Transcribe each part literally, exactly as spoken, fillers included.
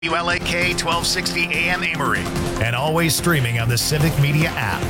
W L A K twelve sixty A M Amory, and always streaming on the Civic Media app.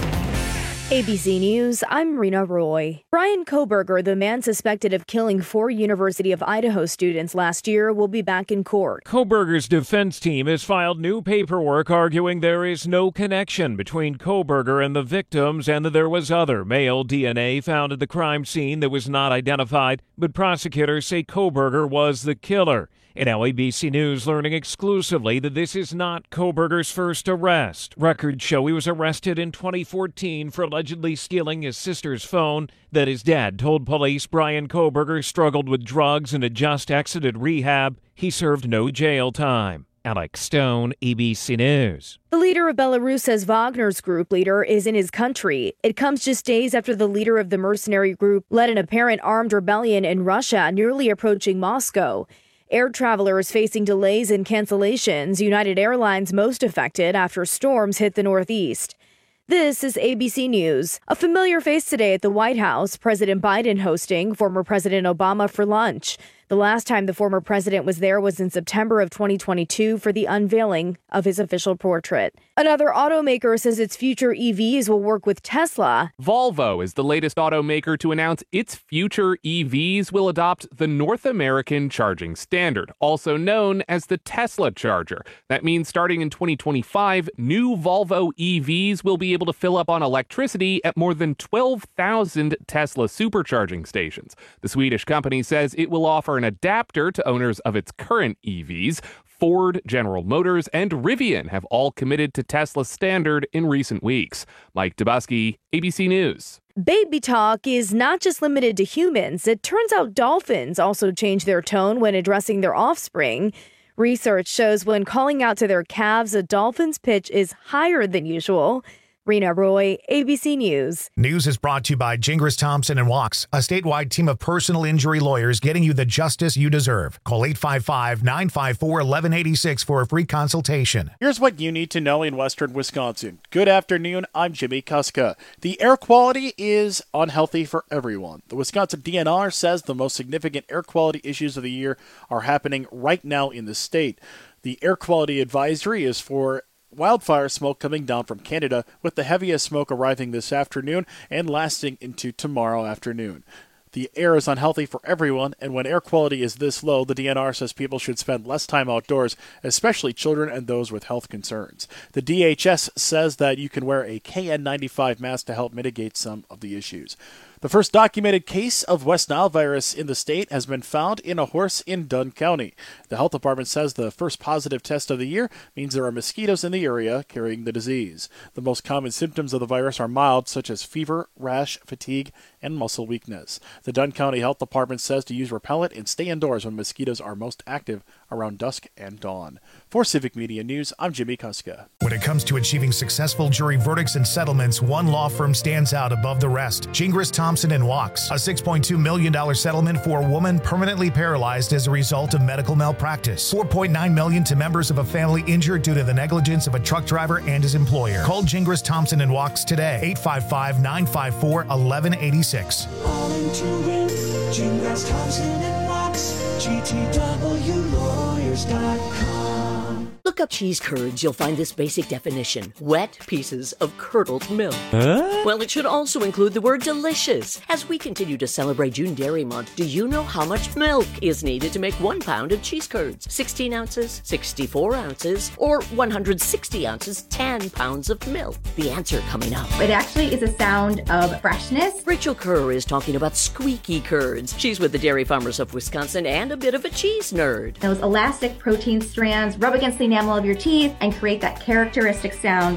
A B C News, I'm Rena Roy. Bryan Kohberger, the man suspected of killing four University of Idaho students last year, will be back in court. Kohberger's defense team has filed new paperwork arguing there is no connection between Kohberger and the victims and that there was other male D N A found at the crime scene that was not identified, but prosecutors say Kohberger was the killer. And now A B C News learning exclusively that this is not Kohberger's first arrest. Records show he was arrested in twenty fourteen for allegedly stealing his sister's phone. That his dad told police Bryan Kohberger struggled with drugs and had just exited rehab. He served no jail time. Alex Stone, A B C News. The leader of Belarus says Wagner's group leader is in his country. It comes just days after the leader of the mercenary group led an apparent armed rebellion in Russia, nearly approaching Moscow. Air travelers facing delays and cancellations, United Airlines most affected after storms hit the Northeast. This is A B C News. A familiar face today at the White House, President Biden hosting former President Obama for lunch. The last time the former president was there was in September of twenty twenty-two for the unveiling of his official portrait. Another automaker says its future E Vs will work with Tesla. Volvo is the latest automaker to announce its future E Vs will adopt the North American Charging Standard, also known as the Tesla Charger. That means starting in twenty twenty-five, new Volvo E Vs will be able to fill up on electricity at more than twelve thousand Tesla supercharging stations. The Swedish company says it will offer an adapter to owners of its current E Vs. Ford, General Motors, and Rivian have all committed to Tesla's standard in recent weeks. Mike Dubusky, A B C News. Baby talk is not just limited to humans. It turns out dolphins also change their tone when addressing their offspring. Research shows when calling out to their calves, a dolphin's pitch is higher than usual. Rena Roy, A B C News. News is brought to you by Gingras Thompson and Walks, a statewide team of personal injury lawyers getting you the justice you deserve. Call eight five five, nine five four, one one eight six for a free consultation. Here's what you need to know in western Wisconsin. Good afternoon, I'm Jimmy Kuska. The air quality is unhealthy for everyone. The Wisconsin D N R says the most significant air quality issues of the year are happening right now in the state. The air quality advisory is for wildfire smoke coming down from Canada, with the heaviest smoke arriving this afternoon and lasting into tomorrow afternoon. The air is unhealthy for everyone, and when air quality is this low, the D N R says people should spend less time outdoors, especially children and those with health concerns. The D H S says that you can wear a K N ninety-five mask to help mitigate some of the issues. The first documented case of West Nile virus in the state has been found in a horse in Dunn County. The health department says the first positive test of the year means there are mosquitoes in the area carrying the disease. The most common symptoms of the virus are mild, such as fever, rash, fatigue, and muscle weakness. The Dunn County Health Department says to use repellent and stay indoors when mosquitoes are most active around dusk and dawn. For Civic Media News, I'm Jimmy Kuska. When it comes to achieving successful jury verdicts and settlements, one law firm stands out above the rest. Gingras Thompson and Walks, a six point two million dollars settlement for a woman permanently paralyzed as a result of medical malpractice. four point nine million dollars to members of a family injured due to the negligence of a truck driver and his employer. Call Gingras Thompson and Walks today, eight five five, nine five four, one one eight six. All into it, Gingras Thompson and Walks, G T W lawyers dot com. Look up cheese curds, you'll find this basic definition. Wet pieces of curdled milk. Huh? Well, it should also include the word delicious. As we continue to celebrate June Dairy Month, do you know how much milk is needed to make one pound of cheese curds? sixteen ounces, sixty-four ounces, or one hundred sixty ounces, ten pounds of milk? The answer coming up. It actually is a sound of freshness. Rachel Kerr is talking about squeaky curds. She's with the Dairy Farmers of Wisconsin and a bit of a cheese nerd. Those elastic protein strands rub against the enamel of your teeth and create that characteristic sound.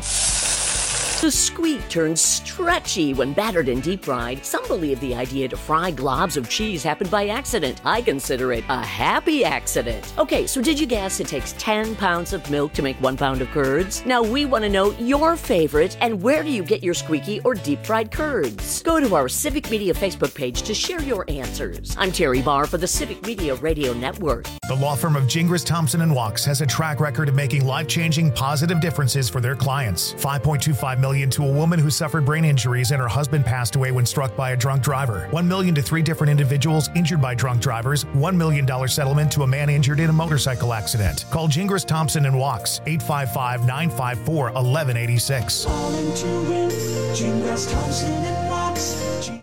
The squeak turns stretchy when battered and deep fried. Some believe the idea to fry globs of cheese happened by accident. I consider it a happy accident. Okay, so did you guess it takes ten pounds of milk to make one pound of curds? Now we want to know your favorite and where do you get your squeaky or deep fried curds? Go to our Civic Media Facebook page to share your answers. I'm Terry Barr for the Civic Media Radio Network. The law firm of Gingras Thompson and Walks has a track record of making life-changing positive differences for their clients. five point two five million million dollars to a woman who suffered brain injuries and her husband passed away when struck by a drunk driver. one million dollars to three different individuals injured by drunk drivers. one million dollars settlement to a man injured in a motorcycle accident. Call Gingras Thompson and Walks, eight five five, nine five four, one one eight six. Calling to win, Gingras Thompson and Walks. G-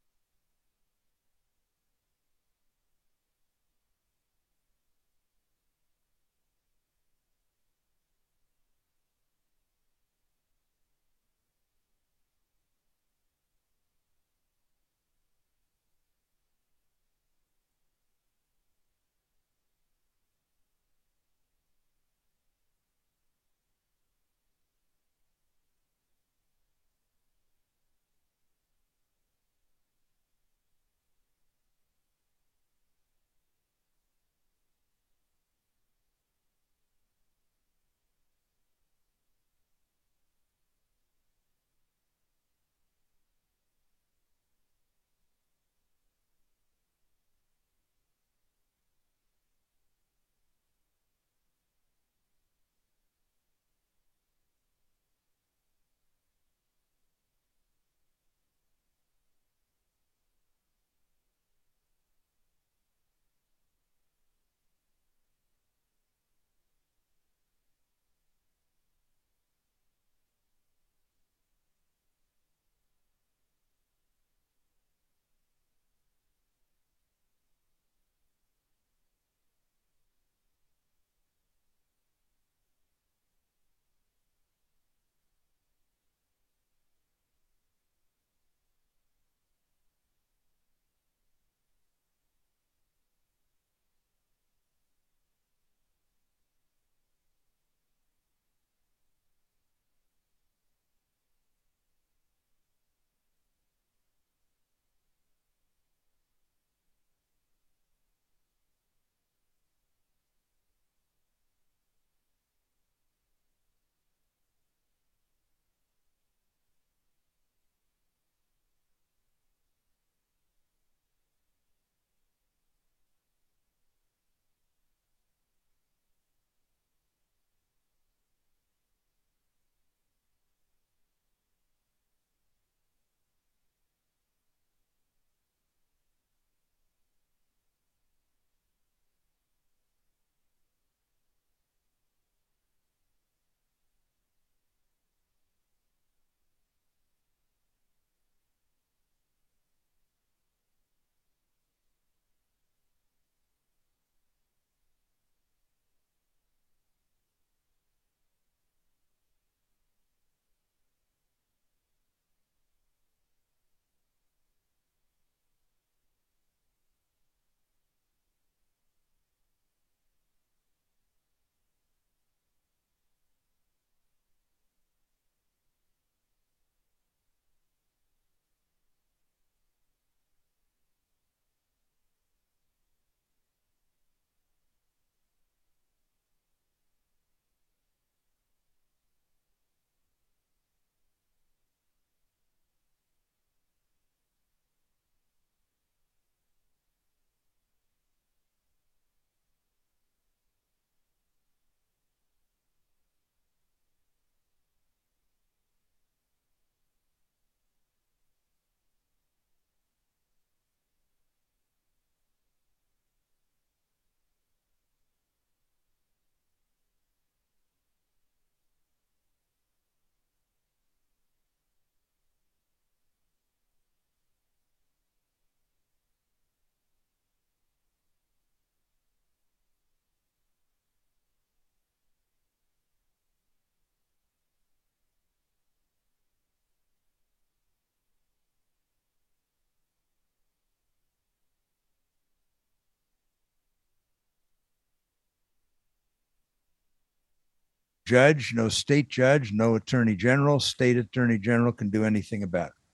Judge, no state judge, no attorney general, state attorney general can do anything about it.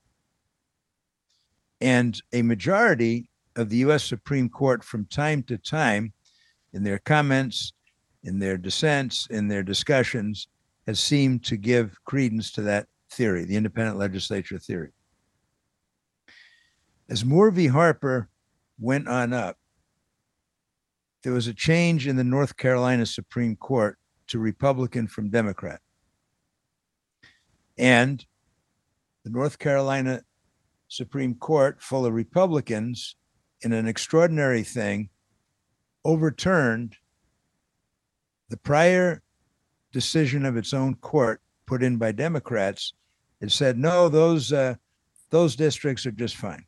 And a majority of the U S Supreme Court from time to time, in their comments, in their dissents, in their discussions, has seemed to give credence to that theory, the independent legislature theory. As Moore v. Harper went on up, there was a change in the North Carolina Supreme Court to Republican from Democrat. And the North Carolina Supreme Court, full of Republicans, in an extraordinary thing, overturned the prior decision of its own court put in by Democrats. It said, no, those uh, those districts are just fine.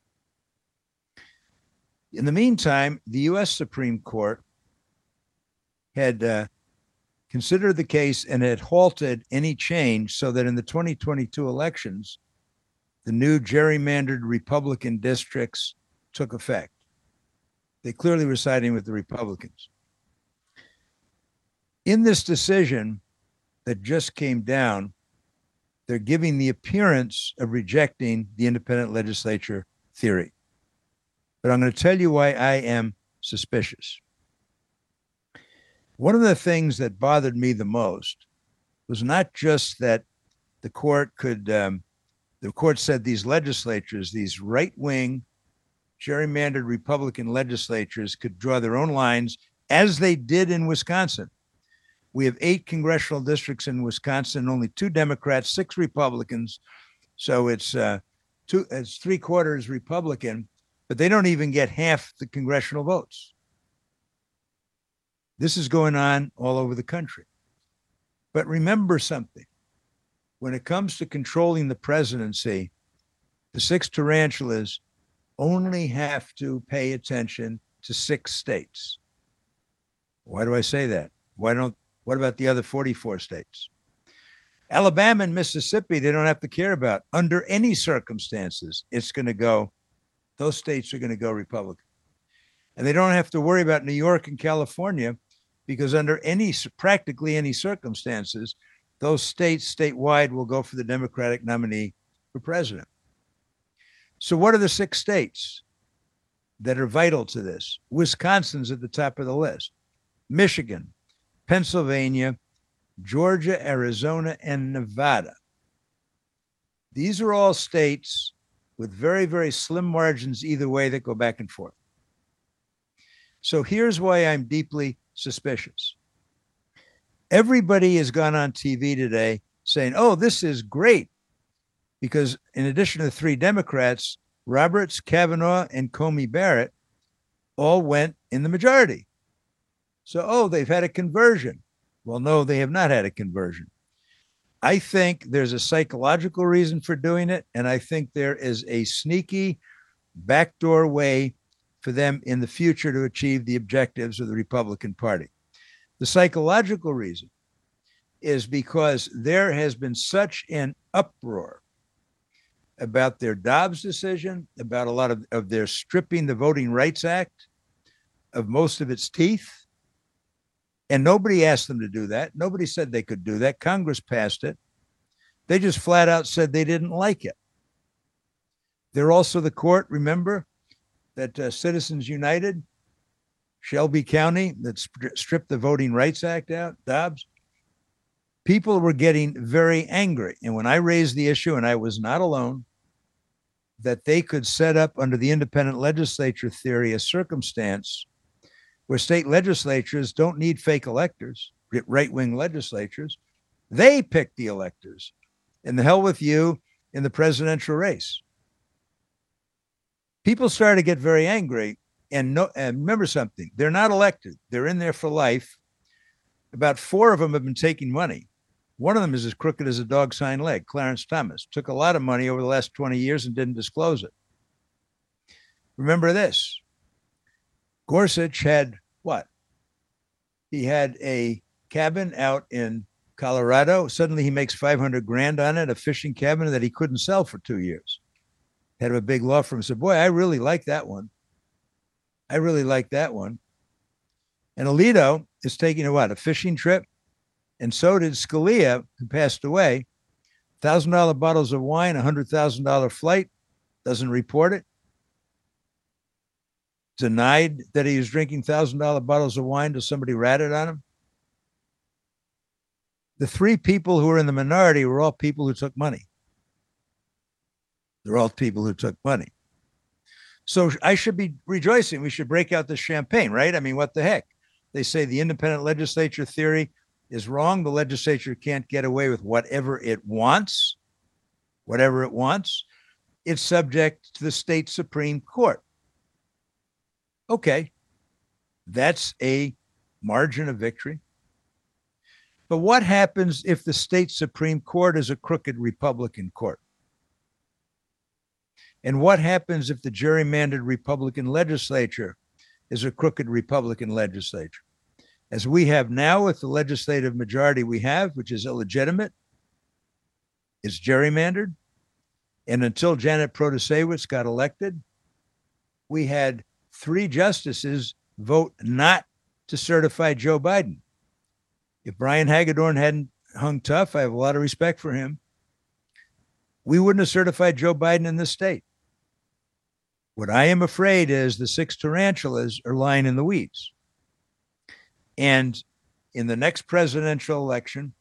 In the meantime, the U S Supreme Court had uh, considered the case and had halted any change so that in the twenty twenty-two elections, the new gerrymandered Republican districts took effect. They clearly were siding with the Republicans. In this decision that just came down, they're giving the appearance of rejecting the independent legislature theory. But I'm going to tell you why I am suspicious. One of the things that bothered me the most was not just that the court could, um, the court said these legislatures, these right-wing, gerrymandered Republican legislatures could draw their own lines, as they did in Wisconsin. We have eight congressional districts in Wisconsin, only two Democrats, six Republicans. So it's uh, two, it's three quarters Republican, but they don't even get half the congressional votes. This is going on all over the country. But remember something. When it comes to controlling the presidency, the six tarantulas only have to pay attention to six states. Why do I say that? Why don't, what about the other forty-four states? Alabama and Mississippi, they don't have to care about. Under any circumstances, it's going to go, those states are going to go Republican. And they don't have to worry about New York and California because under any, practically any circumstances, those states statewide will go for the Democratic nominee for president. So what are the six states that are vital to this? Wisconsin's at the top of the list. Michigan, Pennsylvania, Georgia, Arizona, and Nevada. These are all states with very, very slim margins either way that go back and forth. So here's why I'm deeply suspicious. Everybody has gone on T V today saying, oh, this is great. Because in addition to the three Democrats, Roberts, Kavanaugh, and Comey Barrett all went in the majority. So, oh, they've had a conversion. Well, no, they have not had a conversion. I think there's a psychological reason for doing it, and I think there is a sneaky backdoor way for them in the future to achieve the objectives of the Republican Party. The psychological reason is because there has been such an uproar about their Dobbs decision, about a lot of, of their stripping the Voting Rights Act of most of its teeth. And nobody asked them to do that. Nobody said they could do that. Congress passed it. They just flat out said they didn't like it. They're also the court, remember, that uh, Citizens United, Shelby County, that st- stripped the Voting Rights Act out, Dobbs. People were getting very angry. And when I raised the issue, and I was not alone, that they could set up under the independent legislature theory a circumstance where state legislatures don't need fake electors, right-wing legislatures. They pick the electors. And the hell with you in the presidential race. People started to get very angry. And, no, and remember something, they're not elected. They're in there for life. About four of them have been taking money. One of them is as crooked as a dog's hind leg, Clarence Thomas. Took a lot of money over the last twenty years and didn't disclose it. Remember this. Gorsuch had what? He had a cabin out in Colorado. Suddenly he makes five hundred grand on it, a fishing cabin that he couldn't sell for two years. Head of a big law firm said, boy, I really like that one. I really like that one. And Alito is taking a what? A fishing trip? And so did Scalia, who passed away. one thousand dollars bottles of wine, a one hundred thousand dollars flight, doesn't report it. Denied that he was drinking one thousand dollars bottles of wine till somebody ratted on him. The three people who were in the minority were all people who took money. They're all people who took money. So I should be rejoicing. We should break out the champagne, right? I mean, what the heck? They say the independent legislature theory is wrong. The legislature can't get away with whatever it wants. whatever it wants. It's subject to the state Supreme Court. Okay, that's a margin of victory. But what happens if the state Supreme Court is a crooked Republican court? And what happens if the gerrymandered Republican legislature is a crooked Republican legislature? As we have now with the legislative majority we have, which is illegitimate, it's gerrymandered. And until Janet Protasewicz got elected, we had three justices vote not to certify Joe Biden. If Brian Hagedorn hadn't hung tough, I have a lot of respect for him, we wouldn't have certified Joe Biden in this state. What I am afraid is the six tarantulas are lying in the weeds. And in the next presidential election,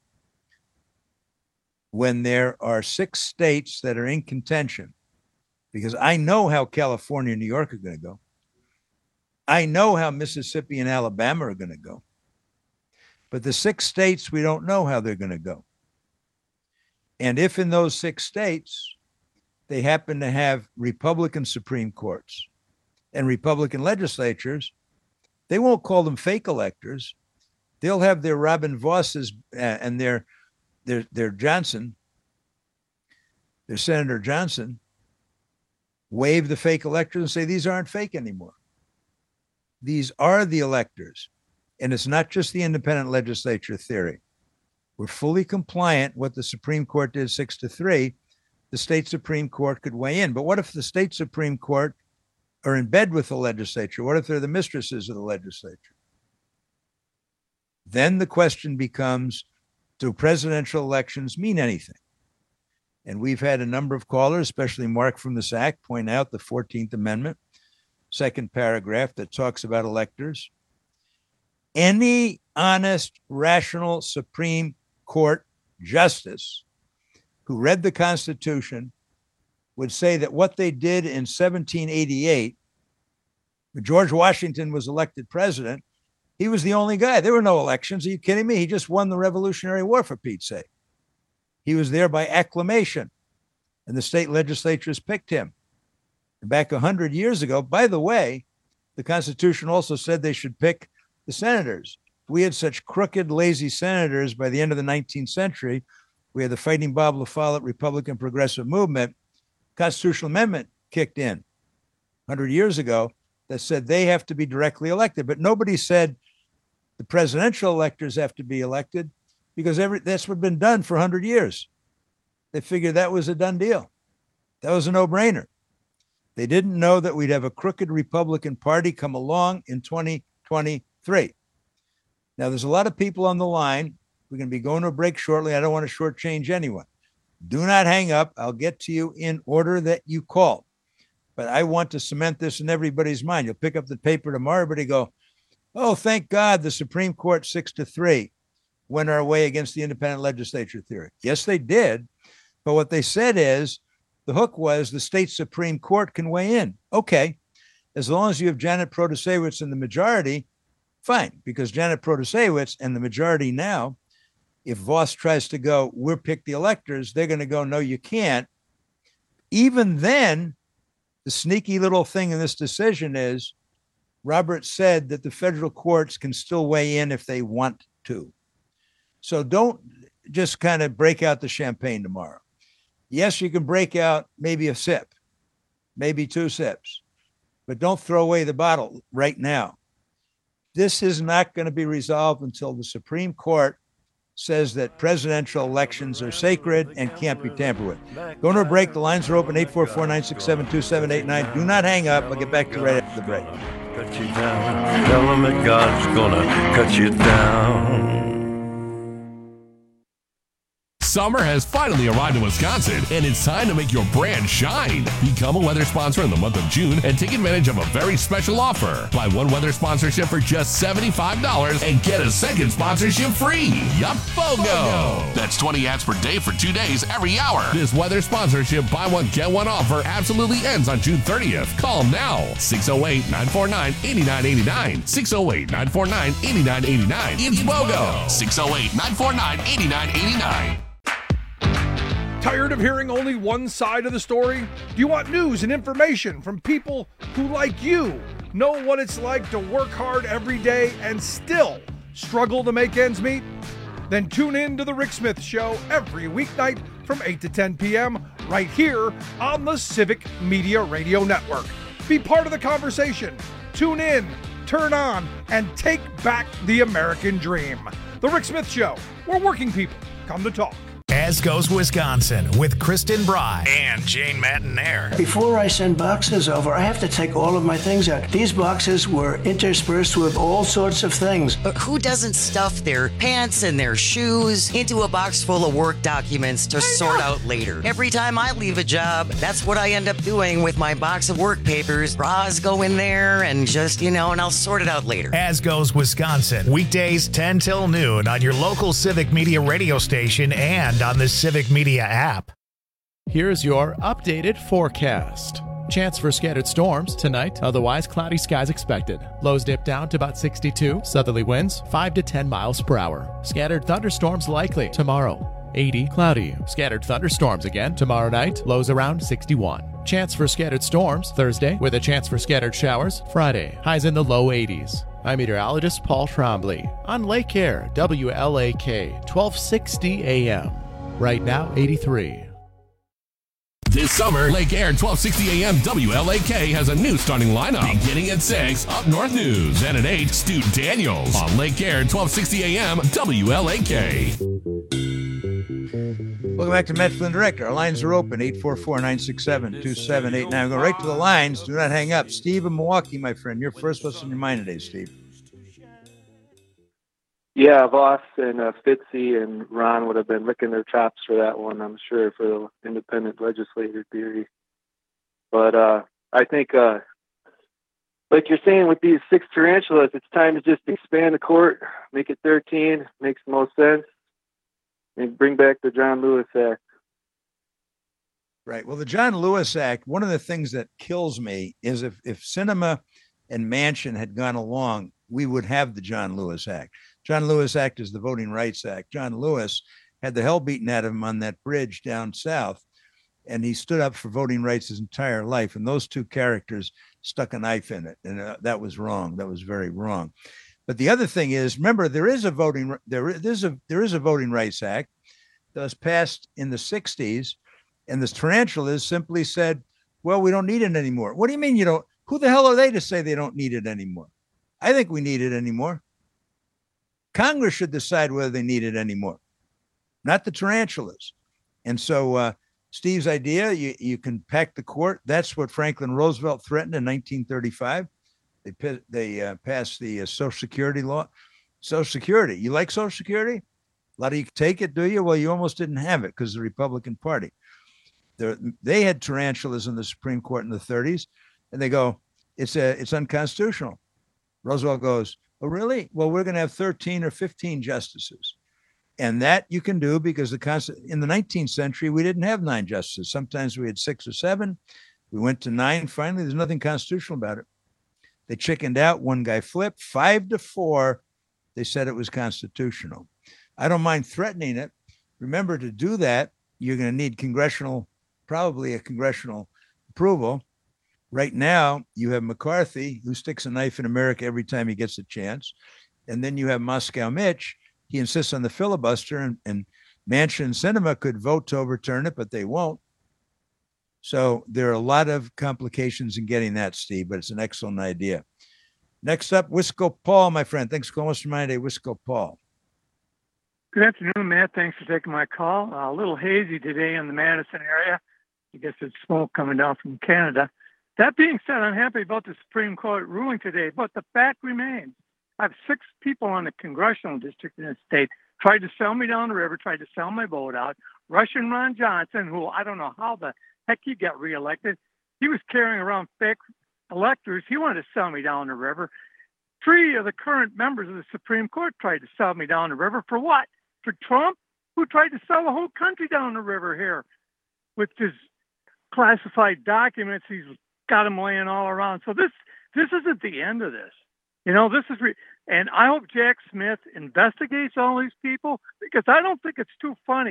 when there are six states that are in contention, because I know how California and New York are going to go. I know how Mississippi and Alabama are going to go. But the six states, we don't know how they're going to go. And if in those six states, they happen to have Republican Supreme Courts and Republican legislatures, they won't call them fake electors. They'll have their Robin Vosses and their, their, their Johnson, their Senator Johnson, wave the fake electors and say, these aren't fake anymore. These are the electors. And it's not just the independent legislature theory. We're fully compliant. What the Supreme Court did six to three, the state Supreme Court could weigh in. But what if the state Supreme Court are in bed with the legislature? What if they're the mistresses of the legislature? Then the question becomes, do presidential elections mean anything? And we've had a number of callers, especially Mark from the S A C, point out the fourteenth Amendment, second paragraph that talks about electors. Any honest, rational Supreme Court justice who read the Constitution would say that what they did in seventeen eighty-eight, when George Washington was elected president, he was the only guy. There were no elections. Are you kidding me? He just won the Revolutionary War, for Pete's sake. He was there by acclamation, and the state legislatures picked him. And back one hundred years ago, by the way, the Constitution also said they should pick the senators. We had such crooked, lazy senators by the end of the nineteenth century. We had the Fighting Bob La Follette Republican Progressive Movement. Constitutional amendment kicked in one hundred years ago that said they have to be directly elected. But nobody said the presidential electors have to be elected, because every that's what's been done for one hundred years. They figured that was a done deal. That was a no-brainer. They didn't know that we'd have a crooked Republican Party come along in twenty twenty-three. Now, there's a lot of people on the line. We're going to be going to a break shortly. I don't want to shortchange anyone. Do not hang up. I'll get to you in order that you call. But I want to cement this in everybody's mind. You'll pick up the paper tomorrow, everybody go, oh, thank God the Supreme Court six to three went our way against the independent legislature theory. Yes, they did. But what they said is the hook was the state Supreme Court can weigh in. Okay, as long as you have Janet Protasewicz in the majority, fine, because Janet Protasewicz and the majority now, if Voss tries to go, we'll pick the electors, they're going to go, no, you can't. Even then, the sneaky little thing in this decision is Roberts said that the federal courts can still weigh in if they want to. So don't just kind of break out the champagne tomorrow. Yes, you can break out maybe a sip, maybe two sips, but don't throw away the bottle right now. This is not going to be resolved until the Supreme Court says that presidential elections are sacred and can't be tampered with. Going to a break. The lines are open, eight four four, nine six seven, two seven eight nine. Do not hang up. I'll get back to you right after the break. Cut you down. Tell them that God's gonna cut you down. Summer has finally arrived in Wisconsin, and it's time to make your brand shine. Become a weather sponsor in the month of June and take advantage of a very special offer. Buy one weather sponsorship for just seventy-five dollars and get a second sponsorship free. Yup, BOGO! That's twenty ads per day for two days every hour. This weather sponsorship buy one, get one offer absolutely ends on June thirtieth. Call them now. six oh eight, nine four nine, eight nine eight nine. six oh eight, nine four nine, eight nine eight nine. It's BOGO. six oh eight, nine four nine, eight nine eight nine. Tired of hearing only one side of the story? Do you want news and information from people who, like you, know what it's like to work hard every day and still struggle to make ends meet? Then tune in to The Rick Smith Show every weeknight from eight to ten p.m. right here on the Civic Media Radio Network. Be part of the conversation. Tune in, turn on, and take back the American dream. The Rick Smith Show, where working people come to talk. As Goes Wisconsin with Kristen Bry and Jane Matanair. Before I send boxes over, I have to take all of my things out. These boxes were interspersed with all sorts of things. But who doesn't stuff their pants and their shoes into a box full of work documents to sort out later? Every time I leave a job, that's what I end up doing with my box of work papers. Bras go in there and just, you know, and I'll sort it out later. As Goes Wisconsin, weekdays ten till noon on your local Civic Media radio station and on the Civic Media app. Here's your updated forecast. Chance for scattered storms tonight, otherwise cloudy skies expected. Lows dip down to about sixty-two, southerly winds five to ten miles per hour. Scattered thunderstorms likely tomorrow, eighty, cloudy. Scattered thunderstorms again tomorrow night, lows around sixty-one. Chance for scattered storms Thursday with a chance for scattered showers Friday, highs in the low eighties. I'm meteorologist Paul Trombley on Lake Air, W L A K, twelve sixty A M. Right now, eighty-three. This summer, Lake Air twelve sixty A M W L A K has a new starting lineup. Beginning at six, Up North News. And at eight, Stu Daniels. On Lake Air twelve sixty A M W L A K. Welcome back to Met Flynn Director. Our lines are open, eight four four, nine six seven, two seven eight nine. Go right to the lines. Do not hang up. Steve in Milwaukee, my friend. You're first. What's on your mind today, Steve? Yeah, Voss and uh, Fitzy and Ron would have been licking their chops for that one, I'm sure, for the independent legislator theory. But uh, I think, uh, like you're saying with these six tarantulas, it's time to just expand the court, make it thirteen, makes the most sense, and bring back the John Lewis Act. Right. Well, the John Lewis Act, one of the things that kills me is if, if Sinema and Manchin had gone along, we would have the John Lewis Act. John Lewis Act is the Voting Rights Act. John Lewis had the hell beaten out of him on that bridge down south, and he stood up for voting rights his entire life. And those two characters stuck a knife in it, and uh, that was wrong. That was very wrong. But the other thing is, remember, there is a voting there is a there is a Voting Rights Act that was passed in the sixties, and the tarantulas simply said, "Well, we don't need it anymore." What do you mean you don't? Who the hell are they to say they don't need it anymore? I think we need it anymore. Congress should decide whether they need it anymore, not the tarantulas. And so uh, Steve's idea, you, you can pack the court. That's what Franklin Roosevelt threatened in nineteen thirty-five. They, they uh, passed the uh, Social Security law. Social Security. You like Social Security? A lot of you take it, do you? Well, you almost didn't have it because of the Republican Party. They're, they had tarantulas in the Supreme Court in the thirties, and they go, it's a, it's unconstitutional. Roosevelt goes, oh, really? Well, we're going to have thirteen or fifteen justices. And that you can do because the Const- in the nineteenth century, we didn't have nine justices. Sometimes we had six or seven. We went to nine. Finally, there's nothing constitutional about it. They chickened out. One guy flipped. Five to four, they said it was constitutional. I don't mind threatening it. Remember, to do that, you're going to need congressional, probably a congressional approval. Right now, you have McCarthy, who sticks a knife in America every time he gets a chance. And then you have Moscow Mitch. He insists on the filibuster, and, and Manchin and Sinema could vote to overturn it, but they won't. So there are a lot of complications in getting that, Steve, but it's an excellent idea. Next up, Wisco Paul, my friend. Thanks for calling us from today, Wisco Paul. Good afternoon, Matt. Thanks for taking my call. Uh, a little hazy today in the Madison area. I guess it's smoke coming down from Canada. That being said, I'm happy about the Supreme Court ruling today, but the fact remains, I have six people on the congressional district in the state tried to sell me down the river, tried to sell my vote out. Russian Ron Johnson, who I don't know how the heck he got reelected, he was carrying around fake electors. He wanted to sell me down the river. Three of the current members of the Supreme Court tried to sell me down the river. For what? For Trump, who tried to sell the whole country down the river here with his classified documents. He's got them laying all around. So this this isn't the end of this. You know, this is, re- and I hope Jack Smith investigates all these people, because I don't think it's too funny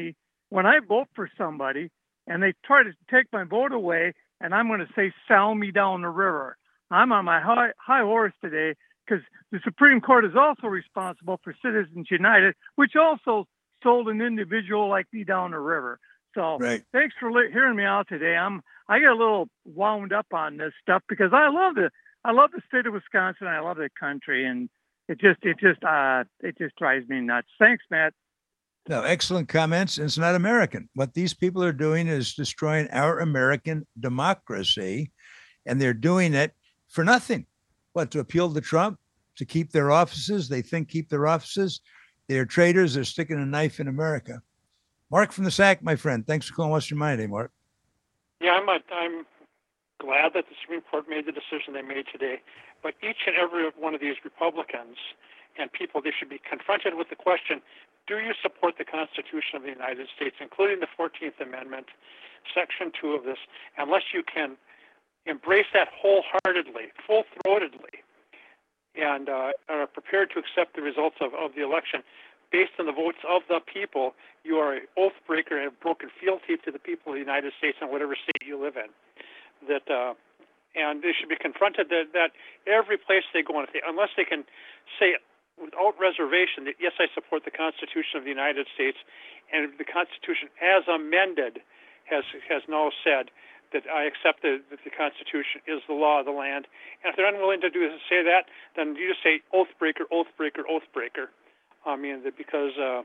when I vote for somebody and they try to take my vote away, and I'm going to say, sell me down the river. I'm on my high, high horse today because the Supreme Court is also responsible for Citizens United, which also sold an individual like me down the river. So right. Thanks for li- hearing me out today. I'm I get a little wound up on this stuff because I love the I love the state of Wisconsin. I love the country, and it just it just uh it just drives me nuts. Thanks, Matt. No, excellent comments. It's not American. What these people are doing is destroying our American democracy, and they're doing it for nothing. What, to appeal to Trump, to keep their offices? They think keep their offices. They're traitors. They're sticking a knife in America. Mark from the S A C, my friend. Thanks for calling. What's your mind, eh, Mark? Yeah, I'm, I'm glad that the Supreme Court made the decision they made today. But each and every one of these Republicans and people, they should be confronted with the question, do you support the Constitution of the United States, including the fourteenth Amendment, Section two of this, unless you can embrace that wholeheartedly, full-throatedly, and uh, are prepared to accept the results of, of the election based on the votes of the people, you are an oath breaker and have broken fealty to the people of the United States in whatever state you live in. That uh, and they should be confronted that, that every place they go in, if they, unless they can say without reservation that, yes, I support the Constitution of the United States, and the Constitution as amended has has now said that I accept that the Constitution is the law of the land. And if they're unwilling to do say that, then you just say oath breaker, oath breaker, oath breaker. I mean, that because uh,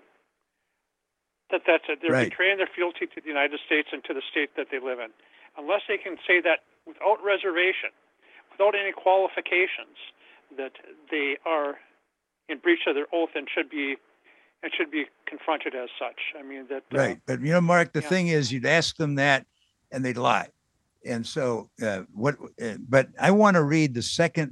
that that's it. They're right. betraying their fealty to the United States and to the state that they live in. Unless they can say that without reservation, without any qualifications, that they are in breach of their oath and should be and should be confronted as such. I mean that. Right, uh, but you know, Mark, the yeah. thing is, you'd ask them that, and they'd lie. And so, uh, what? Uh, but I want to read the second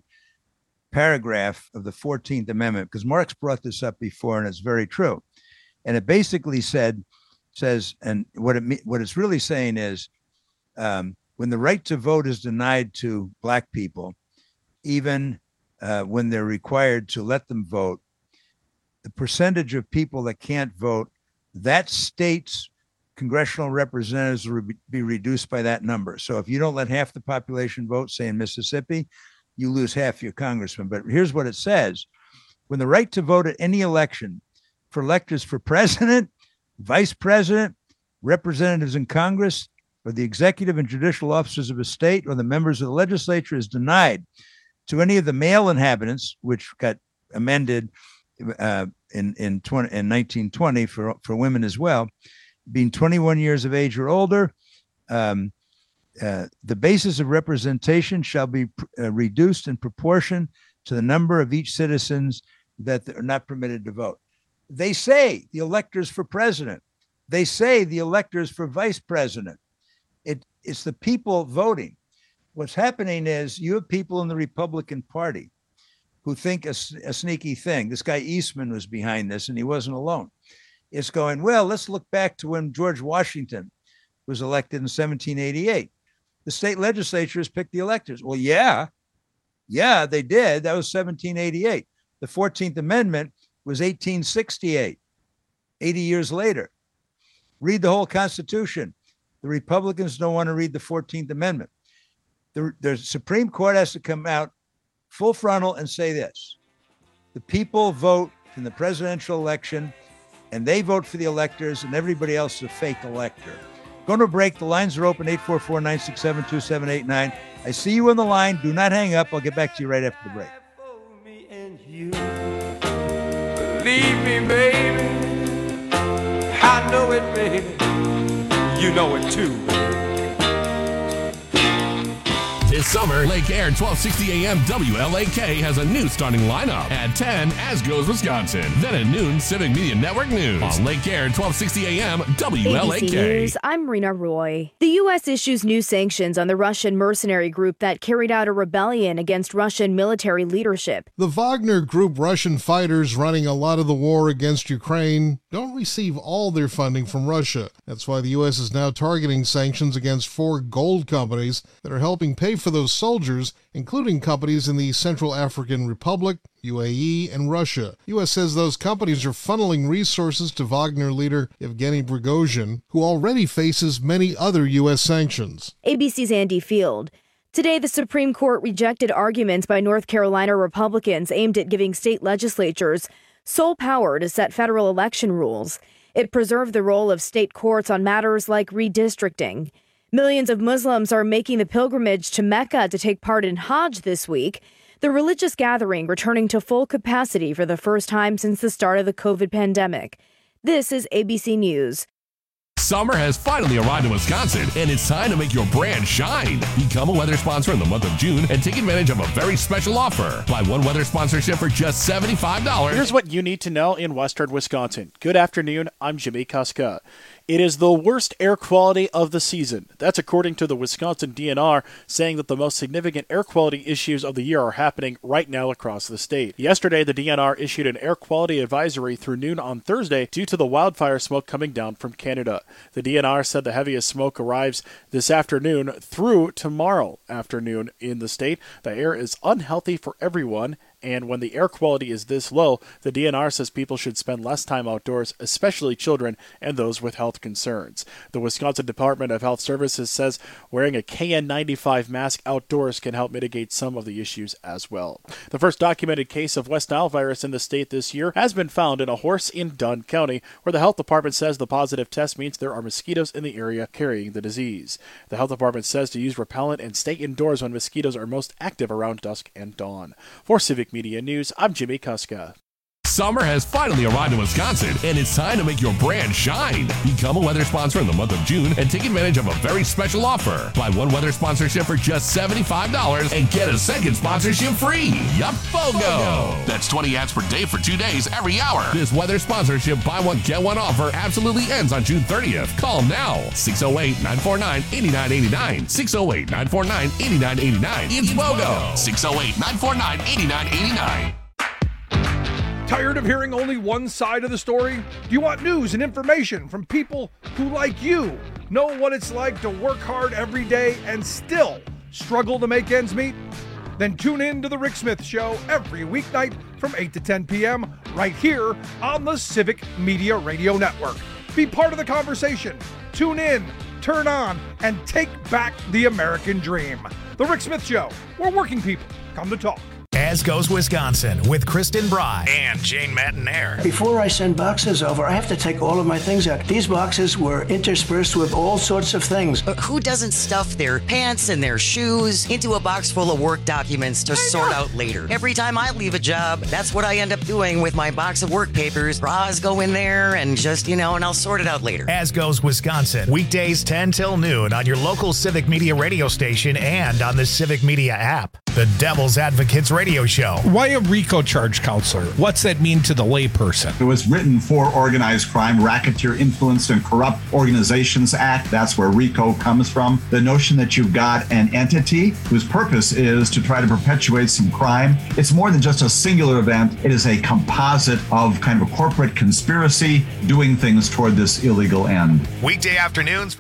paragraph of the fourteenth Amendment because Mark's brought this up before, and it's very true. And it basically said, says, and what it what it's really saying is, um, when the right to vote is denied to Black people, even uh, when they're required to let them vote, the percentage of people that can't vote, that state's congressional representatives will be reduced by that number. So if you don't let half the population vote, say in Mississippi, you lose half your congressman. But here's what it says. When the right to vote at any election for electors for president, vice president, representatives in Congress, or the executive and judicial officers of a state, or the members of the legislature is denied to any of the male inhabitants, which got amended uh, in in, twenty, in nineteen twenty for, for women as well, being twenty-one years of age or older, um, uh, the basis of representation shall be uh, reduced in proportion to the number of each citizens that are not permitted to vote. They say the electors for president. They say the electors for vice president. It, it's the people voting. What's happening is you have people in the Republican Party who think a, a sneaky thing. This guy Eastman was behind this, and he wasn't alone. It's going, well, let's look back to when George Washington was elected in seventeen eighty-eight. The state legislatures picked the electors. Well, yeah, yeah, they did. That was seventeen eighty-eight. The fourteenth Amendment was eighteen sixty-eight, eighty years later. Read the whole Constitution. The Republicans don't want to read the fourteenth Amendment. The, the Supreme Court has to come out full frontal and say this. The people vote in the presidential election, and they vote for the electors, and everybody else is a fake elector. Going to break. The lines are open, eight four four, nine six seven, two seven eight nine. I see you on the line. Do not hang up. I'll get back to you right after the break. Believe me, baby. I know it, baby. You know it too. This summer, Lake Air twelve sixty A M W L A K has a new starting lineup. At ten, As Goes Wisconsin. Then at noon, Civic Media Network News. On Lake Air twelve sixty A M W L A K. A B C News, I'm Rena Roy. The U S issues new sanctions on the Russian mercenary group that carried out a rebellion against Russian military leadership. The Wagner Group Russian fighters running a lot of the war against Ukraine don't receive all their funding from Russia. That's why the U S is now targeting sanctions against four gold companies that are helping pay for for those soldiers, including companies in the Central African Republic, U A E, and Russia. U S says those companies are funneling resources to Wagner leader Yevgeny Prigozhin, who already faces many other U S sanctions. A B C's Andy Field. Today, the Supreme Court rejected arguments by North Carolina Republicans aimed at giving state legislatures sole power to set federal election rules. It preserved the role of state courts on matters like redistricting. Millions of Muslims are making the pilgrimage to Mecca to take part in Hajj this week, the religious gathering returning to full capacity for the first time since the start of the COVID pandemic. This is A B C News. Summer has finally arrived in Wisconsin, and it's time to make your brand shine. Become a weather sponsor in the month of June and take advantage of a very special offer. Buy one weather sponsorship for just seventy-five dollars. Here's what you need to know in western Wisconsin. Good afternoon, I'm Jimmy Kuska. It is the worst air quality of the season. That's according to the Wisconsin D N R, saying that the most significant air quality issues of the year are happening right now across the state. Yesterday, the D N R issued an air quality advisory through noon on Thursday due to the wildfire smoke coming down from Canada. The D N R said the heaviest smoke arrives this afternoon through tomorrow afternoon in the state. The air is unhealthy for everyone. And when the air quality is this low, the D N R says people should spend less time outdoors, especially children and those with health concerns. The Wisconsin Department of Health Services says wearing a K N ninety-five mask outdoors can help mitigate some of the issues as well. The first documented case of West Nile virus in the state this year has been found in a horse in Dunn County, where the health department says the positive test means there are mosquitoes in the area carrying the disease. The health department says to use repellent and stay indoors when mosquitoes are most active around dusk and dawn. For Civic Media News, I'm Jimmy Kuska. Summer has finally arrived in Wisconsin, and it's time to make your brand shine. Become a weather sponsor in the month of June and take advantage of a very special offer. Buy one weather sponsorship for just seventy-five dollars and get a second sponsorship free. Yup, BOGO! That's twenty ads per day for two days every hour. This weather sponsorship buy one, get one offer absolutely ends on June thirtieth. Call now, six oh eight, nine four nine, eight nine eight nine, six oh eight, nine four nine, eight nine eight nine. It's BOGO! six oh eight, nine four nine, eight nine eight nine. Tired of hearing only one side of the story? Do you want news and information from people who, like you, know what it's like to work hard every day and still struggle to make ends meet? Then tune in to The Rick Smith Show every weeknight from eight to ten p.m. right here on the Civic Media Radio Network. Be part of the conversation. Tune in, turn on, and take back the American dream. The Rick Smith Show, where working people come to talk. As Goes Wisconsin with Kristen Bry and Jane Matanair. Before I send boxes over, I have to take all of my things out. These boxes were interspersed with all sorts of things. But who doesn't stuff their pants and their shoes into a box full of work documents to sort out later? Every time I leave a job, that's what I end up doing with my box of work papers. Bras go in there and just, you know, and I'll sort it out later. As Goes Wisconsin, weekdays ten till noon on your local Civic Media radio station and on the Civic Media app. The Devil's Advocates Radio Show. Why a RICO charge counselor? What's that mean to the layperson? It was written for Organized Crime, Racketeer Influenced and Corrupt Organizations Act. That's where RICO comes from. The notion that you've got an entity whose purpose is to try to perpetuate some crime. It's more than just a singular event. It is a composite of kind of a corporate conspiracy doing things toward this illegal end. Weekday afternoons.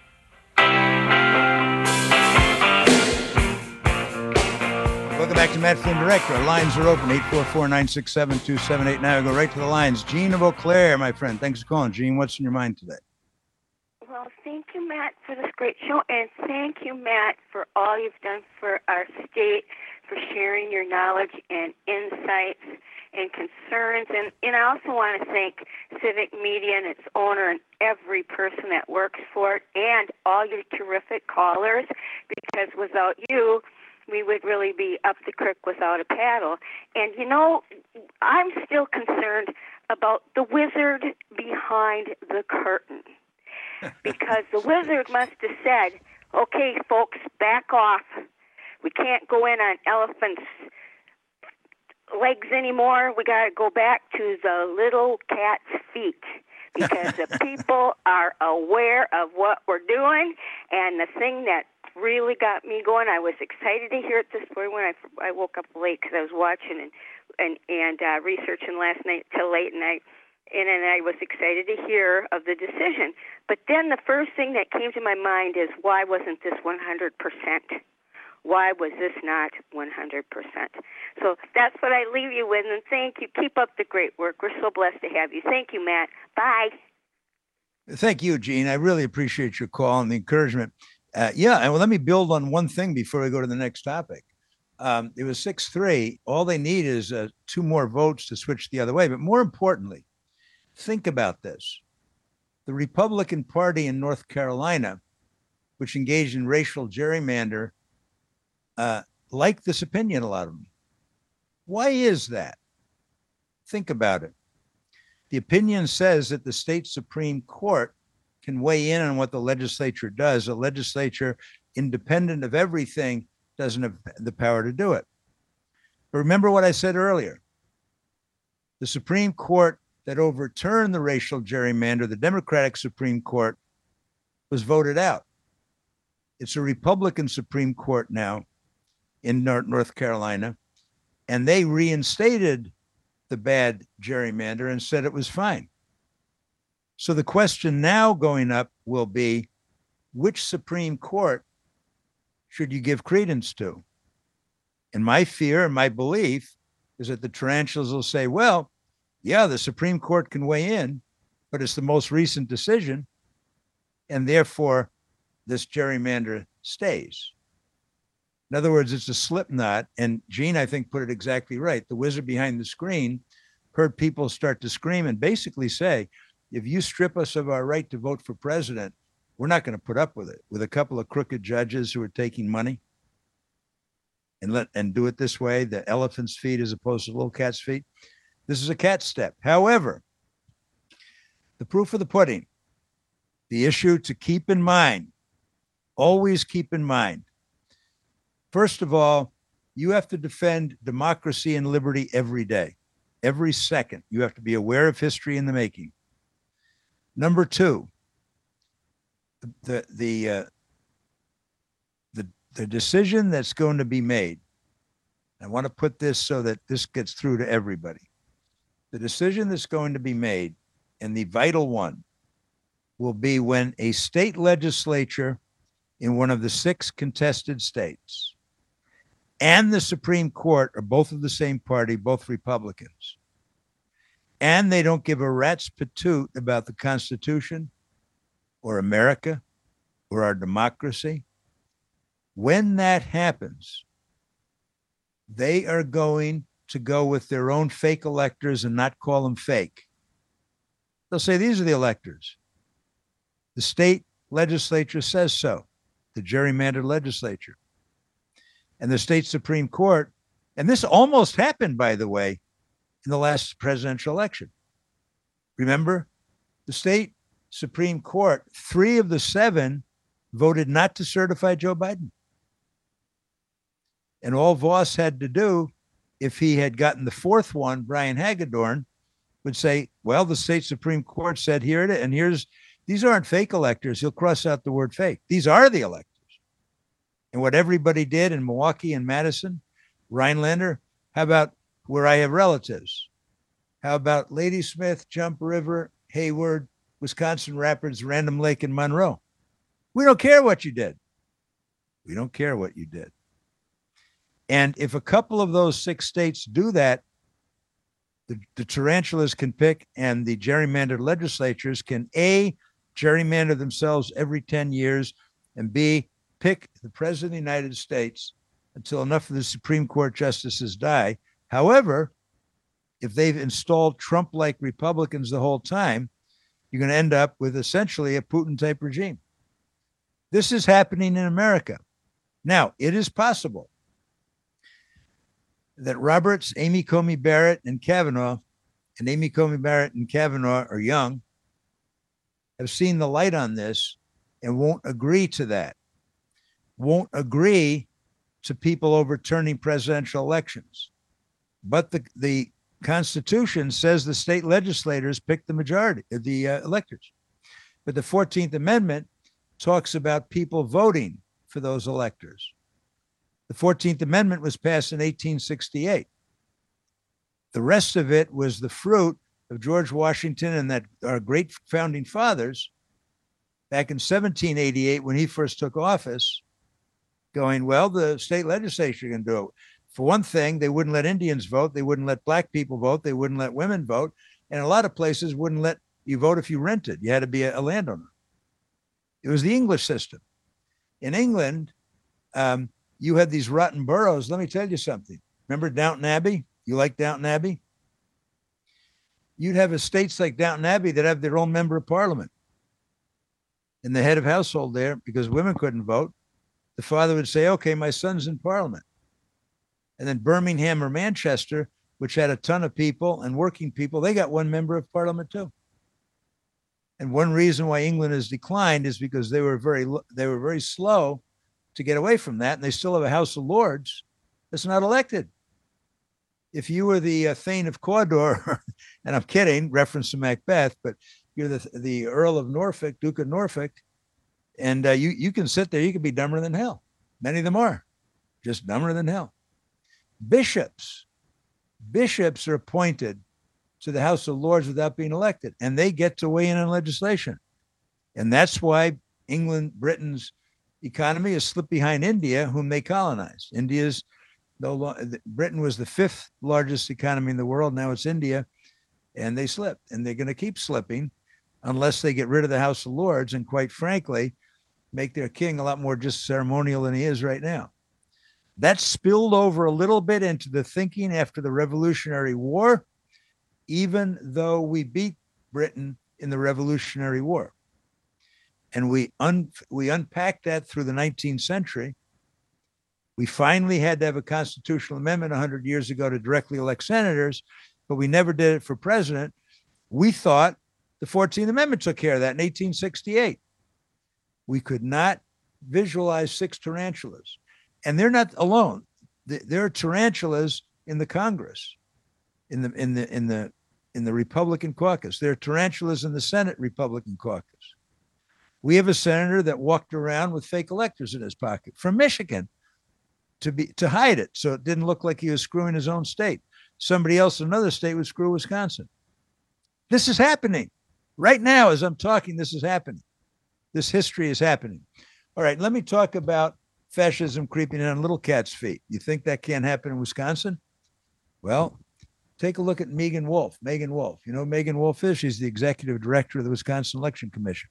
Welcome back to Matt Flynn Direct. Our lines are open, eight four four, nine six seven, two seven eight nine. We'll go right to the lines. Jean of Eau Claire, my friend. Thanks for calling. Jean, what's in your mind today? Well, thank you, Matt, for this great show, and thank you, Matt, for all you've done for our state, for sharing your knowledge and insights and concerns. And, and I also want to thank Civic Media and its owner and every person that works for it and all your terrific callers, because without you, we would really be up the creek without a paddle. And, you know, I'm still concerned about the wizard behind the curtain, because the wizard must have said, okay, folks, back off. We can't go in on elephants' legs anymore. We got to go back to the little cat's feet, because the people are aware of what we're doing. And the thing that really got me going, I was excited to hear it this morning when I, I woke up late because I was watching and and, and uh, researching last night till late night, and, and I was excited to hear of the decision. But then the first thing that came to my mind is, why wasn't this one hundred percent? Why was this not one hundred percent? So that's what I leave you with, and thank you. Keep up the great work. We're so blessed to have you. Thank you, Matt. Bye. Thank you, Gene. I really appreciate your call and the encouragement. Uh, yeah, and well, let me build on one thing before we go to the next topic. Um, it was six three. All they need is uh, two more votes to switch the other way. But more importantly, think about this. The Republican Party in North Carolina, which engaged in racial gerrymander, uh, like this opinion, a lot of them. Why is that? Think about it. The opinion says that the state Supreme Court can weigh in on what the legislature does. The legislature, independent of everything, doesn't have the power to do it. But remember what I said earlier. The Supreme Court that overturned the racial gerrymander, the Democratic Supreme Court, was voted out. It's a Republican Supreme Court now in North Carolina, and they reinstated the bad gerrymander and said it was fine. So the question now going up will be, which Supreme Court should you give credence to? And my fear and my belief is that the tarantulas will say, well, yeah, the Supreme Court can weigh in, but it's the most recent decision, and therefore this gerrymander stays. In other words, it's a slip knot. And Gene, I think, put it exactly right. The wizard behind the screen heard people start to scream and basically say, if you strip us of our right to vote for president, we're not going to put up with it, with a couple of crooked judges who are taking money and let and do it this way, the elephant's feet as opposed to little cat's feet. This is a cat step. However, the proof of the pudding, the issue to keep in mind, always keep in mind. First of all, you have to defend democracy and liberty every day, every second. You have to be aware of history in the making. Number two, the the uh, the the decision that's going to be made. I want to put this so that this gets through to everybody. The decision that's going to be made, and the vital one, will be when a state legislature in one of the six contested states and the Supreme Court are both of the same party, both Republicans, and they don't give a rat's patoot about the Constitution or America or our democracy. When that happens, they are going to go with their own fake electors and not call them fake. They'll say, these are the electors. The state legislature says so, the gerrymandered legislature. And the state Supreme Court, and this almost happened, by the way, in the last presidential election. Remember, the state Supreme Court, three of the seven voted not to certify Joe Biden. And all Voss had to do, if he had gotten the fourth one, Brian Hagedorn, would say, well, the state Supreme Court said here it is, and here's, these aren't fake electors. He'll cross out the word fake. These are the electors. And what everybody did in Milwaukee and Madison, Rhinelander, how about where I have relatives? How about Ladysmith, Jump River, Hayward, Wisconsin Rapids, Random Lake, and Monroe? We don't care what you did. We don't care what you did. And if a couple of those six states do that, the, the tarantulas can pick, and the gerrymandered legislatures can A, gerrymander themselves every ten years, and B, pick the president of the United States until enough of the Supreme Court justices die. However, if they've installed Trump-like Republicans the whole time, you're going to end up with essentially a Putin-type regime. This is happening in America. Now, it is possible that Roberts, Amy Coney Barrett, and Kavanaugh, and Amy Coney Barrett and Kavanaugh are young, have seen the light on this and won't agree to that, won't agree to people overturning presidential elections. But the, the Constitution says the state legislators pick the majority of the uh, electors. But the fourteenth Amendment talks about people voting for those electors. The fourteenth Amendment was passed in eighteen sixty-eight. The rest of it was the fruit of George Washington and that our great founding fathers back in seventeen eighty-eight when he first took office, going, well, the state legislature can do it. For one thing, they wouldn't let Indians vote. They wouldn't let black people vote. They wouldn't let women vote. And a lot of places wouldn't let you vote if you rented. You had to be a, a landowner. It was the English system. In England, um, you had these rotten boroughs. Let me tell you something. Remember Downton Abbey? You like Downton Abbey? You'd have estates like Downton Abbey that have their own member of parliament and the head of household there, because women couldn't vote. The father would say, okay, my son's in parliament. And then Birmingham or Manchester, which had a ton of people and working people, they got one member of parliament too. And one reason why England has declined is because they were very they were very slow to get away from that, and they still have a House of Lords that's not elected. If you were the uh, Thane of Cawdor, and I'm kidding, reference to Macbeth, but you're the the Earl of Norfolk, Duke of Norfolk, and uh, you you can sit there, you can be dumber than hell. Many of them are just dumber than hell. Bishops, bishops are appointed to the House of Lords without being elected, and they get to weigh in on legislation. And that's why England, Britain's economy has slipped behind India, whom they colonized. India's no lo- Britain was the fifth largest economy in the world. Now it's India, and they slipped, and they're going to keep slipping unless they get rid of the House of Lords and, quite frankly, make their king a lot more just ceremonial than he is right now. That spilled over a little bit into the thinking after the Revolutionary War, even though we beat Britain in the Revolutionary War. And we un, we unpacked that through the nineteenth century. We finally had to have a constitutional amendment one hundred years ago to directly elect senators, but we never did it for president. We thought the fourteenth Amendment took care of that in eighteen sixty-eight. We could not visualize six tarantulas. And they're not alone. There are tarantulas in the Congress, in the in the in the in the Republican caucus. There are tarantulas in the Senate Republican caucus. We have a senator that walked around with fake electors in his pocket from Michigan to be to hide it, so it didn't look like he was screwing his own state. Somebody else in another state would screw Wisconsin. This is happening right now as I'm talking. This is happening. This history is happening. All right, let me talk about fascism creeping in on little cat's feet. You think that can't happen in Wisconsin? Well, take a look at Megan Wolf. Megan Wolf. You know who Megan Wolf is? She's the executive director of the Wisconsin Election Commission.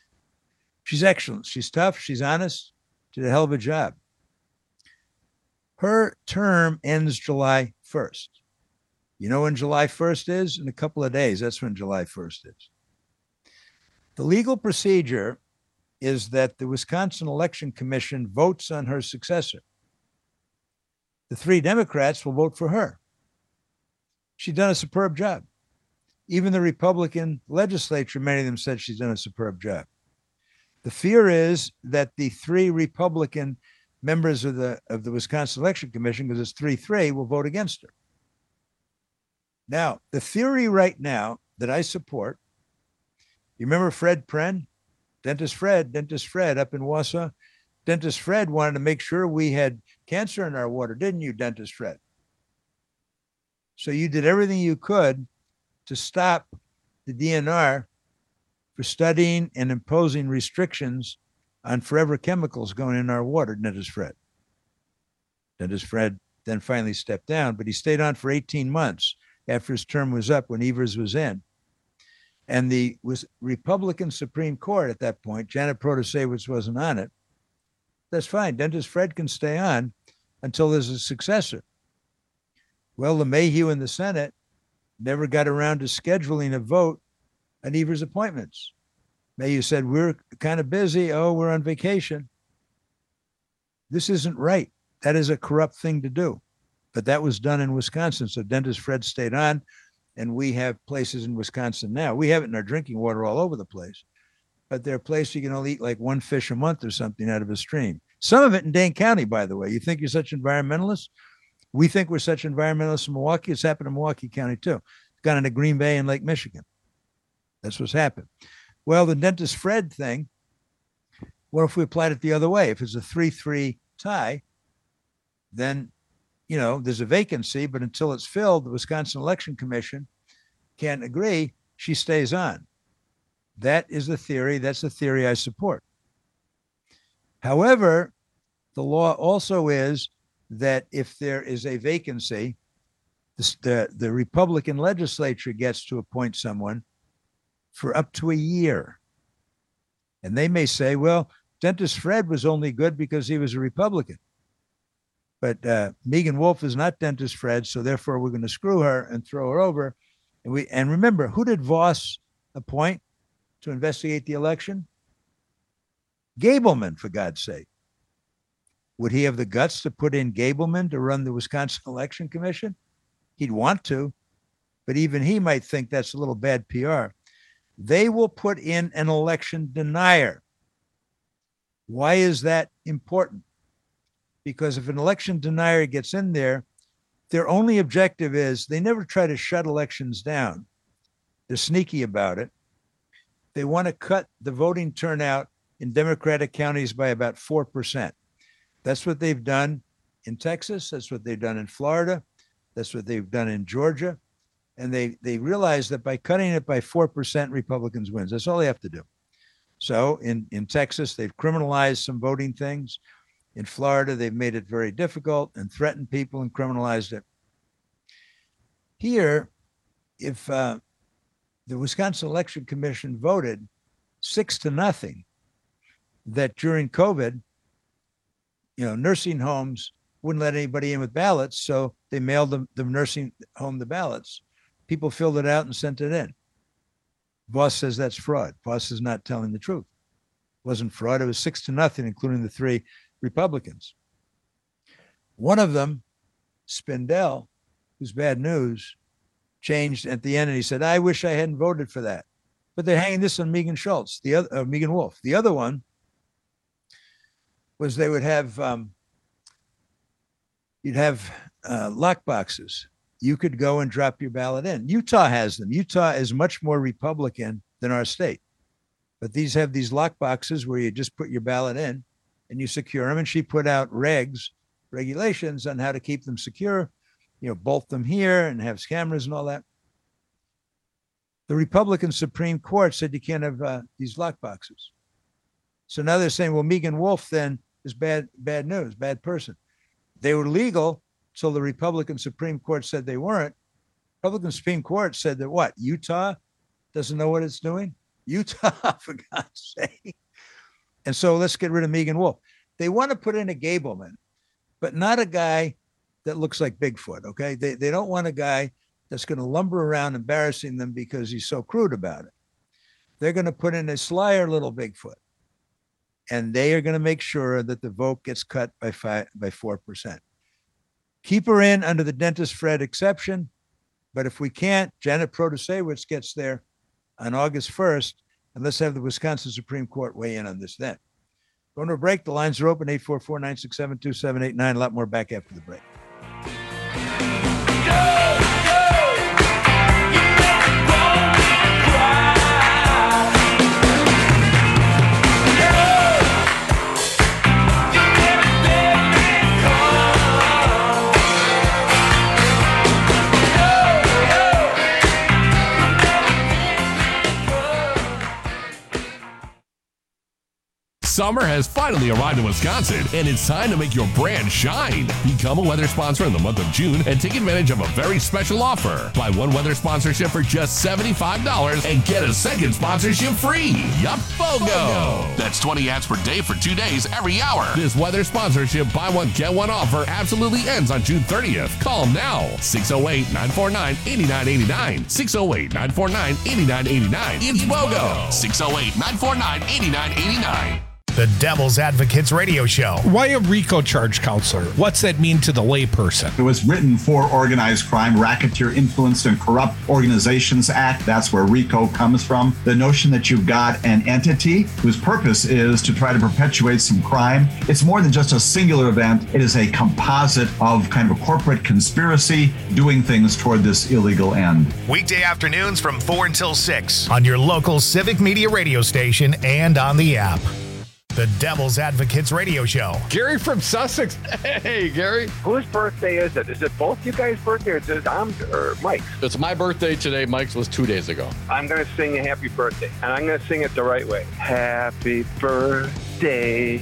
She's excellent. She's tough. She's honest. She did a hell of a job. Her term ends July first. You know when July first is? In a couple of days. That's when July first is. The legal procedure is that the Wisconsin Election Commission votes on her successor. The three Democrats will vote for her. She's done a superb job. Even the Republican legislature, many of them said she's done a superb job. The fear is that the three Republican members of the of the Wisconsin Election Commission, because it's three three, will vote against her. Now, the theory right now that I support, you remember Fred Pren? Dentist Fred, Dentist Fred up in Wausau. Dentist Fred wanted to make sure we had cancer in our water, didn't you, Dentist Fred? So you did everything you could to stop the D N R for studying and imposing restrictions on forever chemicals going in our water, Dentist Fred. Dentist Fred then finally stepped down, but he stayed on for eighteen months after his term was up when Evers was in. And the was Republican Supreme Court at that point, Janet Protasewicz wasn't on it. That's fine. Dentist Fred can stay on until there's a successor. Well, LeMahieu in the Senate never got around to scheduling a vote on Evers' appointments. Mayhew said, we're kind of busy. Oh, we're on vacation. This isn't right. That is a corrupt thing to do. But that was done in Wisconsin. So Dentist Fred stayed on. And we have places in Wisconsin now. We have it in our drinking water all over the place. But there are places you can only eat like one fish a month or something out of a stream. Some of it in Dane County, by the way. You think you're such environmentalists? We think we're such environmentalists in Milwaukee. It's happened in Milwaukee County, too. It's gone into Green Bay and Lake Michigan. That's what's happened. Well, the Dentist Fred thing, what if we applied it the other way? If it's a three three tie, then, you know, there's a vacancy, but until it's filled, the Wisconsin Election Commission can't agree. She stays on. That is the theory. That's the theory I support. However, The law also is that if there is a vacancy, the, the, the Republican legislature gets to appoint someone for up to a year. And they may say, well, Dentist Fred was only good because he was a Republican. But uh, Megan Wolf is not Dentist Fred, so therefore we're going to screw her and throw her over. And we and remember, who did Voss appoint to investigate the election? Gableman, for God's sake. Would he have the guts to put in Gableman to run the Wisconsin Election Commission? He'd want to, but even he might think that's a little bad P R. They will put in an election denier. Why is that important? Because if an election denier gets in there, their only objective is they never try to shut elections down. They're sneaky about it. They want to cut the voting turnout in Democratic counties by about four percent. That's what they've done in Texas. That's what they've done in Florida. That's what they've done in Georgia. And they, they realize that by cutting it by four percent, Republicans wins. That's all they have to do. So in, in Texas, they've criminalized some voting things. In Florida, they've made it very difficult and threatened people and criminalized it. Here, if uh, the Wisconsin Election Commission voted six to nothing that during COVID, you know, nursing homes wouldn't let anybody in with ballots, so they mailed the, the nursing home the ballots. People filled it out and sent it in. Voss says that's fraud. Voss is not telling the truth. It wasn't fraud. It was six to nothing, including the three Republicans. One of them, Spindell, who's bad news, changed at the end and he said, I wish I hadn't voted for that. But they're hanging this on Megan Schultz, the other, uh, Megan Wolf. The other one was they would have, um, you'd have uh, lock boxes. You could go and drop your ballot in. Utah has them. Utah is much more Republican than our state. But these have these lock boxes where you just put your ballot in and you secure them. And she put out regs, regulations on how to keep them secure, you know, bolt them here and have cameras and all that. The Republican Supreme Court said you can't have uh, these lock boxes. So now they're saying, well, Megan Wolf then is bad, bad news, bad person. They were legal until the Republican Supreme Court said they weren't. Republican Supreme Court said that what? Utah doesn't know what it's doing? Utah, for God's sake. And so let's get rid of Megan Wolf. They want to put in a Gableman, but not a guy that looks like Bigfoot, okay? They, they don't want a guy that's going to lumber around embarrassing them because he's so crude about it. They're going to put in a slyer little Bigfoot. And they are going to make sure that the vote gets cut by five, by four percent. Keep her in under the Dentist Fred exception. But if we can't, Janet Protasewicz gets there on August first. And let's have the Wisconsin Supreme Court weigh in on this then. Going to a break. The lines are open, eight four four, nine six seven, two seven eight nine. A lot more back after the break. Summer has finally arrived in Wisconsin, and it's time to make your brand shine. Become a weather sponsor in the month of June and take advantage of a very special offer. Buy one weather sponsorship for just seventy-five dollars and get a second sponsorship free. Yup, BOGO. That's twenty ads per day for two days every hour. This weather sponsorship buy one, get one offer absolutely ends on June thirtieth. Call them now. six oh eight, nine four nine, eight nine eight nine. six oh eight, nine four nine, eight nine eight nine. It's BOGO. six oh eight, nine four nine, eight nine eight nine. The Devil's Advocates Radio Show. Why a RICO charge, counselor? What's that mean to the layperson? It was written for Organized Crime, Racketeer Influenced and Corrupt Organizations Act. That's where RICO comes from. The notion that you've got an entity whose purpose is to try to perpetuate some crime. It's more than just a singular event. It is a composite of kind of a corporate conspiracy doing things toward this illegal end. Weekday afternoons from four until six on your local civic media radio station and on the app. The Devil's Advocates Radio Show. Gary from Sussex. Hey, Gary. Whose birthday is it? Is it both you guys' birthday or is it Tom's or Mike's? It's my birthday today. Mike's was two days ago. I'm going to sing a happy birthday, and I'm going to sing it the right way. Happy birthday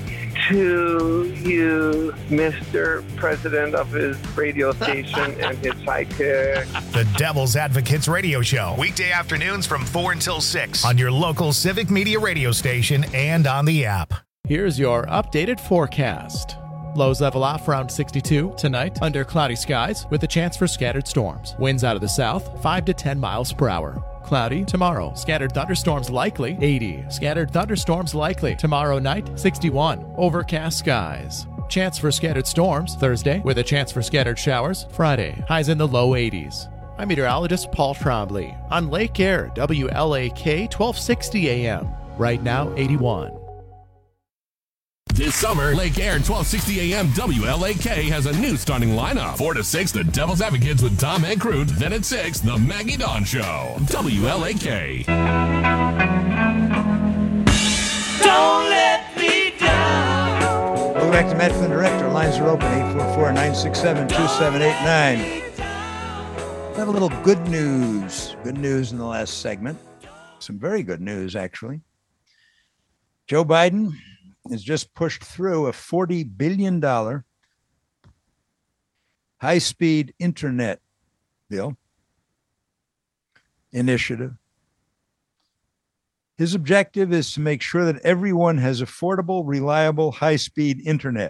to you, Mister President of his radio station and his sidekick. The Devil's Advocates Radio Show, weekday afternoons from four until six on your local Civic Media radio station and on the app. Here's your updated forecast. Lows level off around sixty-two tonight under cloudy skies with a chance for scattered storms. Winds out of the south, five to ten miles per hour. Cloudy tomorrow. Scattered thunderstorms likely, eighty. Scattered thunderstorms likely tomorrow night, sixty-one. Overcast skies. Chance for scattered storms Thursday with a chance for scattered showers Friday. Highs in the low eighties. I'm meteorologist Paul Trombley on Lake Air, W L A K twelve sixty A M. Right now, eighty-one. This summer, Lake Air twelve sixty A M W L A K has a new starting lineup. four to six, the Devil's Advocates with Tom and Crute. Then at six, the Maggie Dawn Show. W L A K. Don't let me down. Welcome back to Matt Flynn Director. Lines are open, eight four four, nine six seven, two seven eight nine. We have a little good news. Good news in the last segment. Some very good news, actually. Joe Biden has just pushed through a forty billion dollars high-speed internet bill initiative. His objective is to make sure that everyone has affordable, reliable, high-speed internet.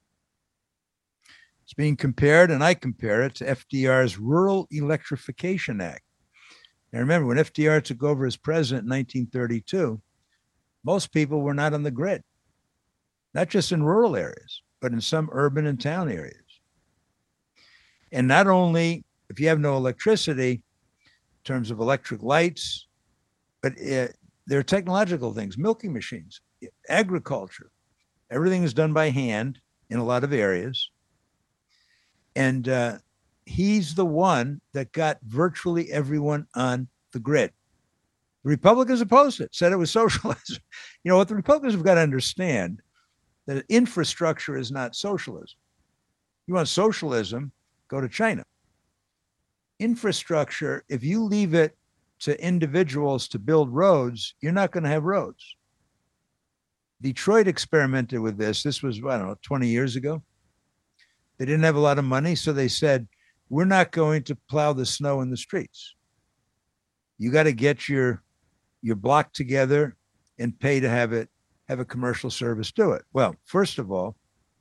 It's being compared, and I compare it to F D R's Rural Electrification Act. Now remember, when F D R took over as president in nineteen thirty-two, most people were not on the grid. Not just in rural areas, but in some urban and town areas. And not only if you have no electricity, in terms of electric lights, but uh, there are technological things, milking machines, agriculture. Everything is done by hand in a lot of areas. And uh, he's the one that got virtually everyone on the grid. The Republicans opposed it, said it was socialism. You know, what the Republicans have got to understand, that infrastructure is not socialism. You want socialism, go to China. Infrastructure, if you leave it to individuals to build roads, you're not going to have roads. Detroit experimented with this. This was, I don't know, twenty years ago. They didn't have a lot of money, so they said, we're not going to plow the snow in the streets. You got to get your, your block together and pay to have it have a commercial service do it. Well, first of all,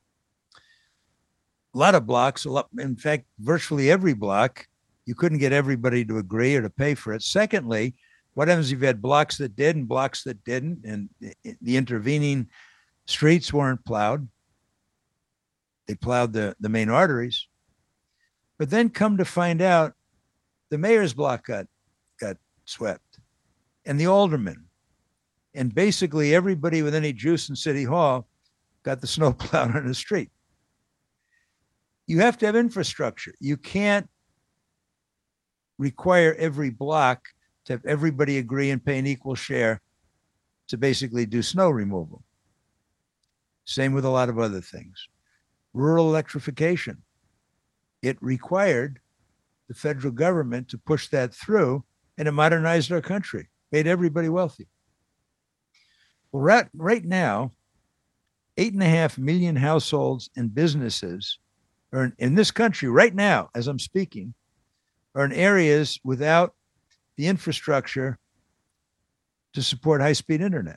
a lot of blocks, in fact, virtually every block, you couldn't get everybody to agree or to pay for it. Secondly, what happens if you had blocks that did and blocks that didn't, and the intervening streets weren't plowed? They plowed the, the main arteries. But then come to find out, the mayor's block got, got swept, and the alderman. And basically everybody with any juice in City Hall got the snow plowed on the street. You have to have infrastructure. You can't require every block to have everybody agree and pay an equal share to basically do snow removal. Same with a lot of other things. Rural electrification. It required the federal government to push that through, and it modernized our country, made everybody wealthy. Well, right, right now, eight and a half million households and businesses are in, in this country right now, as I'm speaking, are in areas without the infrastructure to support high-speed internet.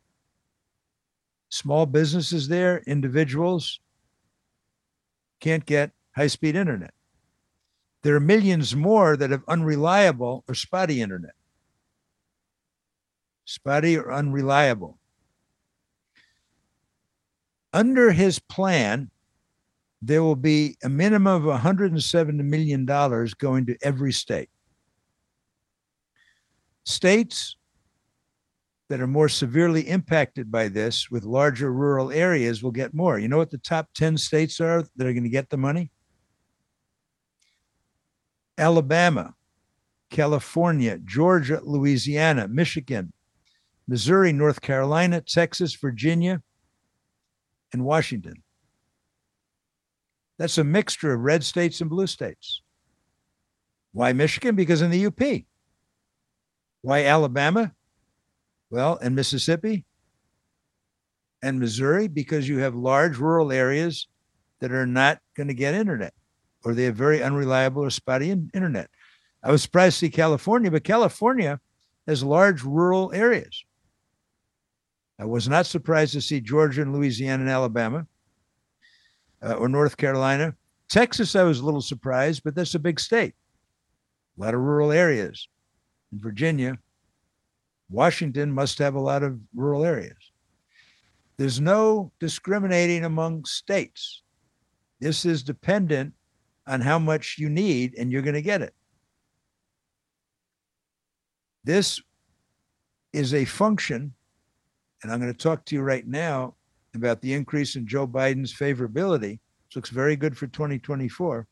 Small businesses there, individuals can't get high-speed internet. There are millions more that have unreliable or spotty internet. Spotty or unreliable. Under his plan, there will be a minimum of one hundred seventy million dollars going to every state. States that are more severely impacted by this with larger rural areas will get more. You know what the top ten states are that are going to get the money? Alabama, California, Georgia, Louisiana, Michigan, Missouri, North Carolina, Texas, Virginia, and Washington. That's a mixture of red states and blue states. Why Michigan? Because in the U P. Why Alabama? Well, and Mississippi? and Missouri because you have large rural areas that are not going to get internet, or they have very unreliable or spotty in- internet. I was surprised to see California, but California has large rural areas. I was not surprised to see Georgia and Louisiana and Alabama uh, or North Carolina. Texas, I was a little surprised, but that's a big state. A lot of rural areas. In Virginia, Washington must have a lot of rural areas. There's no discriminating among states. This is dependent on how much you need, and you're going to get it. This is a function, and I'm going to talk to you right now about the increase in Joe Biden's favorability, which looks very good for twenty twenty-four.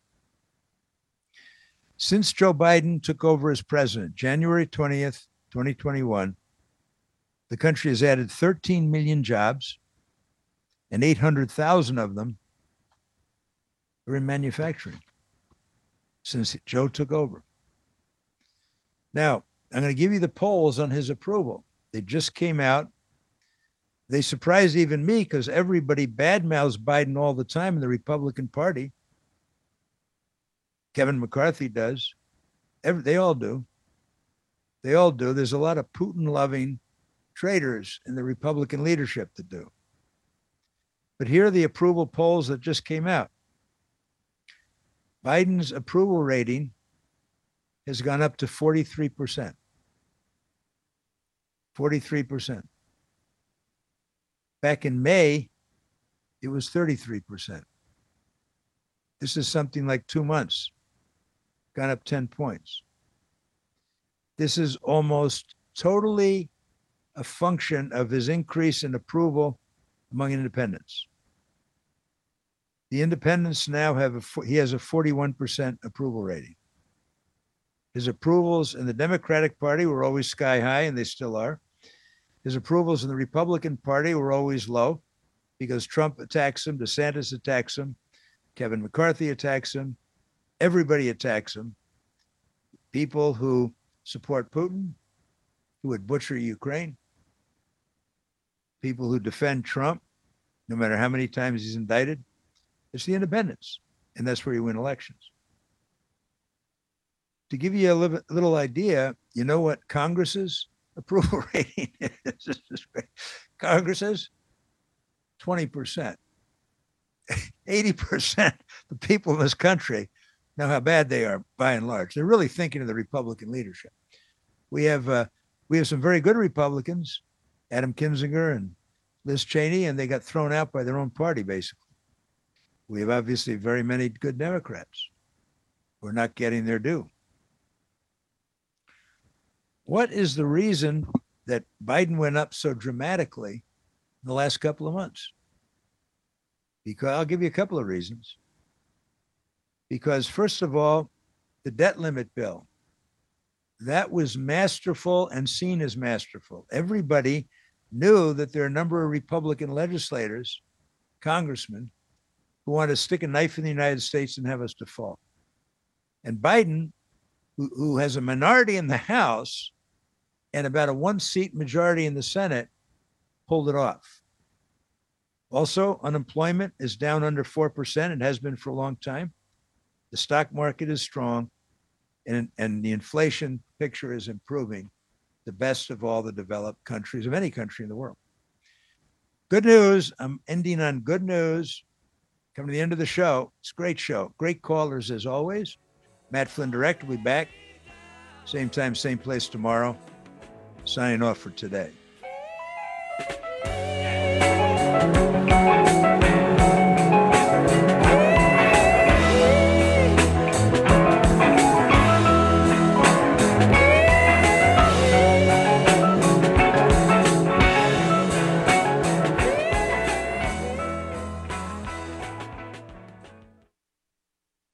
Since Joe Biden took over as president, January twentieth, twenty twenty-one, the country has added thirteen million jobs, and eight hundred thousand of them are in manufacturing since Joe took over. Now, I'm going to give you the polls on his approval. They just came out. They surprised even me because everybody badmouths Biden all the time in the Republican Party. Kevin McCarthy does. Every, they all do. They all do. There's a lot of Putin-loving traitors in the Republican leadership that do. But here are the approval polls that just came out. Biden's approval rating has gone up to forty-three percent. forty-three percent. Back in May, it was thirty-three percent. This is something like two months, gone up ten points. This is almost totally a function of his increase in approval among independents. The independents now have, a, he has a forty-one percent approval rating. His approvals in the Democratic Party were always sky high, and they still are. His approvals in the Republican Party were always low because Trump attacks him, DeSantis attacks him, Kevin McCarthy attacks him, everybody attacks him. People who support Putin, who would butcher Ukraine, people who defend Trump, no matter how many times he's indicted. It's the independents, and that's where you win elections. To give you a little, little idea, you know what Congress's approval rating is? Congress's twenty percent. eighty percent the people in this country know how bad they are by and large. They're really thinking of the Republican leadership. We have uh, we have some very good Republicans, Adam Kinzinger and Liz Cheney, and they got thrown out by their own party, basically. We have obviously very many good Democrats who are not getting their due. What is the reason that Biden went up so dramatically in the last couple of months? Because I'll give you a couple of reasons. Because first of all, the debt limit bill, that was masterful and seen as masterful. Everybody knew that there are a number of Republican legislators, congressmen, who want to stick a knife in the United States and have us default. And Biden, who, who has a minority in the House and about a one-seat majority in the Senate, pulled it off. Also, unemployment is down under four percent. It has been for a long time. The stock market is strong, and, and the inflation picture is improving, the best of all the developed countries, of any country in the world. Good news. I'm ending on good news. Coming to the end of the show. It's a great show. Great callers as always. Matt Flynn Direct will be back. Same time, same place tomorrow. Signing off for today.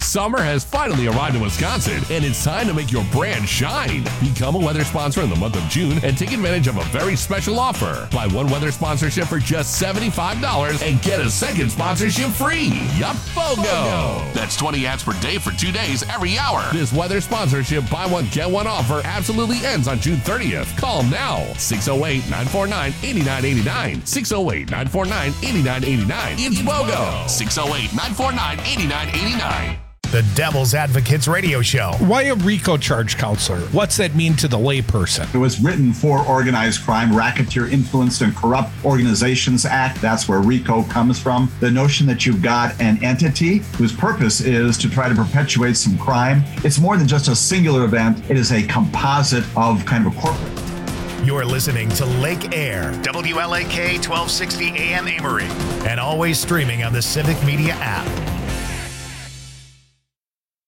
Summer has finally arrived in Wisconsin, and it's time to make your brand shine. Become a weather sponsor in the month of June and take advantage of a very special offer. Buy one weather sponsorship for just seventy-five dollars and get a second sponsorship free. Yup, BOGO. That's twenty ads per day for two days every hour. This weather sponsorship buy one, get one offer absolutely ends on June thirtieth. Call now. six oh eight, nine four nine, eight nine eight nine. six oh eight, nine four nine, eight nine eight nine. It's BOGO. six oh eight, nine four nine, eight nine eight nine. The Devil's Advocates Radio Show. Why a RICO charge, counselor? What's that mean to the layperson? It was written for Organized Crime, Racketeer Influenced and Corrupt Organizations Act. That's where RICO comes from. The notion that you've got an entity whose purpose is to try to perpetuate some crime. It's more than just a singular event. It is a composite of kind of a corporate. You're listening to Lake Air, W L A K twelve sixty A M Amory, and always streaming on the Civic Media app.